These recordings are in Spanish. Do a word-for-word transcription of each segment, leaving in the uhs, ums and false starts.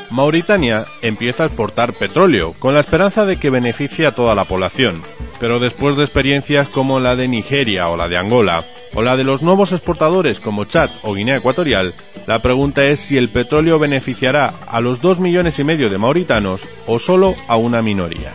Mauritania empieza a exportar petróleo, con la esperanza de que beneficie a toda la población. Pero después de experiencias como la de Nigeria o la de Angola, o la de los nuevos exportadores como Chad o Guinea Ecuatorial, la pregunta es si el petróleo beneficiará a los dos millones y medio de mauritanos o solo a una minoría.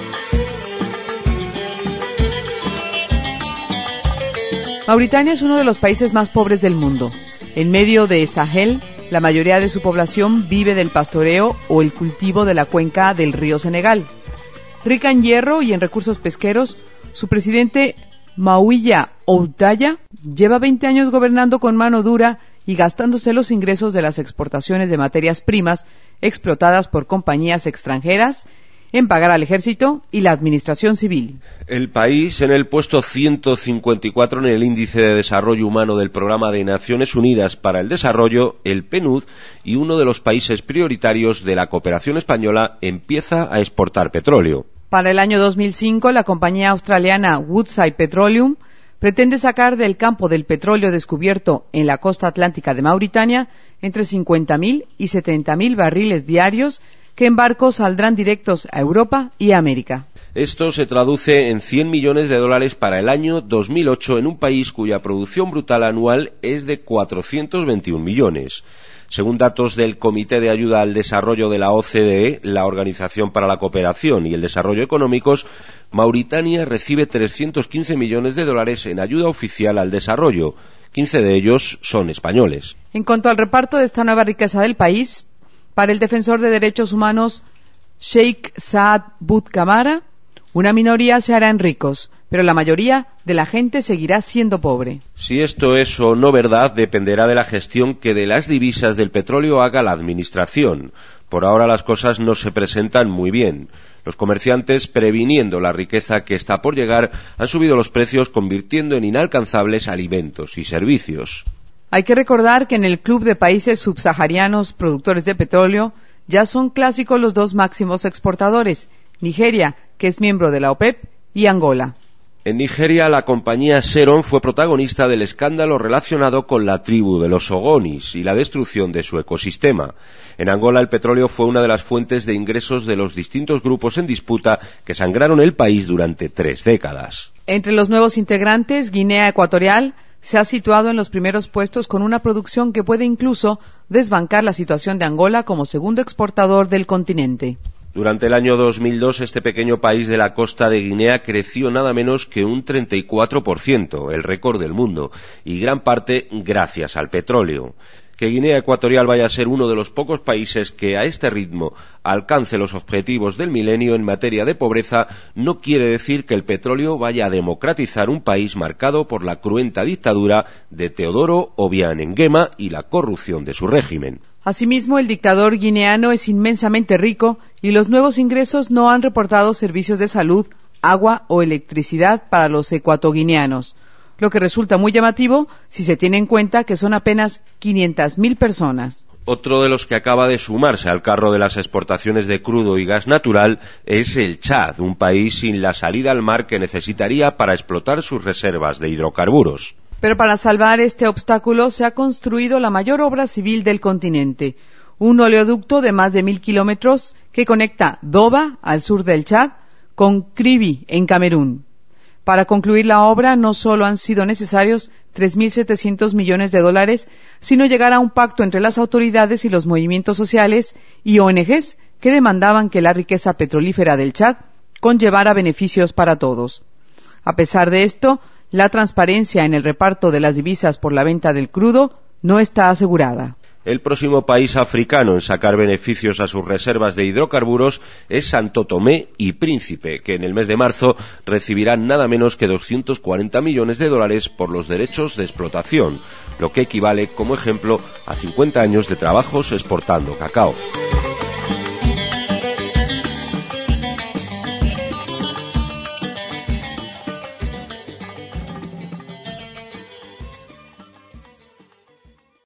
Mauritania es uno de los países más pobres del mundo. En medio de Sahel, la mayoría de su población vive del pastoreo o el cultivo de la cuenca del río Senegal. Rica en hierro y en recursos pesqueros, su presidente Maouya Oudaya lleva veinte años gobernando con mano dura y gastándose los ingresos de las exportaciones de materias primas explotadas por compañías extranjeras en pagar al ejército y la administración civil. El país en el puesto ciento cincuenta y cuatro en el Índice de Desarrollo Humano del Programa de Naciones Unidas para el Desarrollo, el P N U D, y uno de los países prioritarios de la cooperación española, empieza a exportar petróleo. Para el año dos mil cinco, la compañía australiana Woodside Petroleum pretende sacar del campo del petróleo descubierto en la costa atlántica de Mauritania entre cincuenta mil y setenta mil barriles diarios que en barcos saldrán directos a Europa y a América. Esto se traduce en cien millones de dólares para el año dos mil ocho en un país cuya producción brutal anual es de cuatrocientos veintiún millones. Según datos del Comité de Ayuda al Desarrollo de la O C D E, la Organización para la Cooperación y el Desarrollo Económicos, Mauritania recibe trescientos quince millones de dólares en ayuda oficial al desarrollo. quince de ellos son españoles. En cuanto al reparto de esta nueva riqueza del país, para el defensor de derechos humanos Sheikh Saad Bout Kamara, una minoría se harán ricos, pero la mayoría de la gente seguirá siendo pobre. Si esto es o no verdad dependerá de la gestión que de las divisas del petróleo haga la administración. Por ahora las cosas no se presentan muy bien. Los comerciantes, previniendo la riqueza que está por llegar, han subido los precios convirtiendo en inalcanzables alimentos y servicios. Hay que recordar que en el Club de Países Subsaharianos Productores de Petróleo ya son clásicos los dos máximos exportadores, Nigeria, que es miembro de la OPEP, y Angola. En Nigeria, la compañía Chevron fue protagonista del escándalo relacionado con la tribu de los Ogonis y la destrucción de su ecosistema. En Angola, el petróleo fue una de las fuentes de ingresos de los distintos grupos en disputa que sangraron el país durante tres décadas. Entre los nuevos integrantes, Guinea Ecuatorial se ha situado en los primeros puestos con una producción que puede incluso desbancar la situación de Angola como segundo exportador del continente. Durante el año dos mil dos, este pequeño país de la costa de Guinea creció nada menos que un treinta y cuatro por ciento, el récord del mundo, y gran parte gracias al petróleo. Que Guinea Ecuatorial vaya a ser uno de los pocos países que a este ritmo alcance los objetivos del milenio en materia de pobreza no quiere decir que el petróleo vaya a democratizar un país marcado por la cruenta dictadura de Teodoro Obiang Nguema y la corrupción de su régimen. Asimismo, el dictador guineano es inmensamente rico y los nuevos ingresos no han reportado servicios de salud, agua o electricidad para los ecuatoguineanos, lo que resulta muy llamativo si se tiene en cuenta que son apenas quinientas mil personas. Otro de los que acaba de sumarse al carro de las exportaciones de crudo y gas natural es el Chad, un país sin la salida al mar que necesitaría para explotar sus reservas de hidrocarburos. Pero para salvar este obstáculo se ha construido la mayor obra civil del continente, un oleoducto de más de mil kilómetros que conecta Doba, al sur del Chad, con Kribi, en Camerún. Para concluir la obra no solo han sido necesarios tres mil setecientos millones de dólares, sino llegar a un pacto entre las autoridades y los movimientos sociales y O N Ges que demandaban que la riqueza petrolífera del Chad conllevara beneficios para todos. A pesar de esto, la transparencia en el reparto de las divisas por la venta del crudo no está asegurada. El próximo país africano en sacar beneficios a sus reservas de hidrocarburos es Santo Tomé y Príncipe, que en el mes de marzo recibirán nada menos que doscientos cuarenta millones de dólares por los derechos de explotación, lo que equivale, como ejemplo, a cincuenta años de trabajos exportando cacao.